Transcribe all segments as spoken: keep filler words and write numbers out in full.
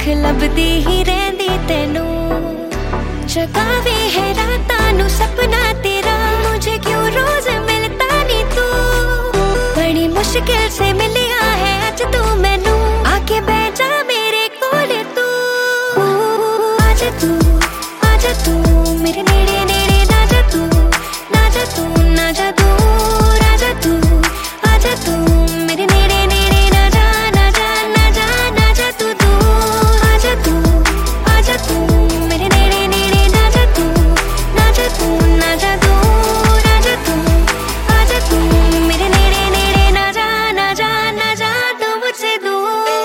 अख लभदी ही रहंदी तैनू, जगावे है रातां नू सपना तेरा, मुझे क्यों रोज मिलता नी तू। बड़ी मुश्किल से मिलिया है अज तू मैनू, आके बैठ जा मेरे कोल तू। आजा तू आजा तू मेरे नेड़े नेड़े ना जा तू, ना जा तू ना जा दूर, आजा तू आजा तू मेरे नेड़े नेड़े ना जा ना जा ना जा ना जा तू दूर, आजा तू आजा तू मेरे नेड़े नेड़े ना जा तू, ना जा तू ना जा दूर, आजा तू आजा तू मेरे नेड़े नेड़े ना जा ना जा ना जा तू मुझसे दूर।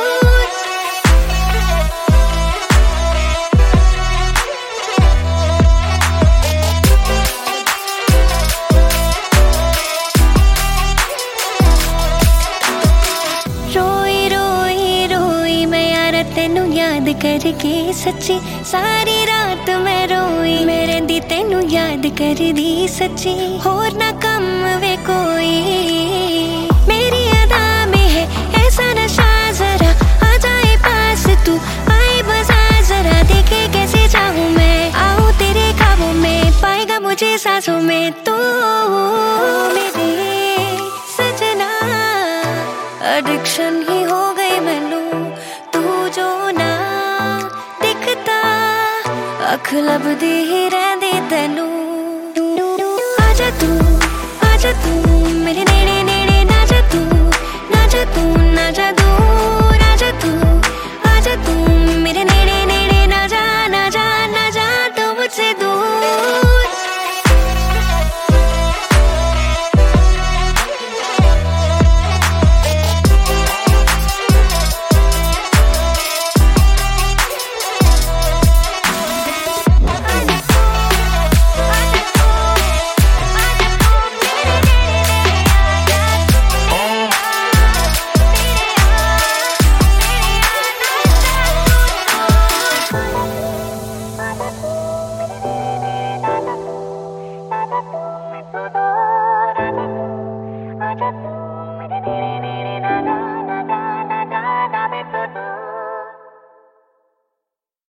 रोई रोई रोई मैं यार तेनू याद करके सच्ची, सारी रात मैं रोई मैं रहिंदी तेनू याद करदी सच्ची। होर ना कम वे कोई मेरी अदा में है ऐसा नशा, जरा आ जाए पास तू आए बजा जरा, देखे कैसे चाहूं मैं आऊं तेरे ख्वाबों में, पाएगा मुझे सांसों में तू मेरे सजना। एडिक्शन ही हो गई मैनू तू जो ना दिखता, अख लभदी ही रहंदी तैनू। आजा तू आजा तू मेरे नेड़े नेड़े ना जा तू, ना जा तू ना जा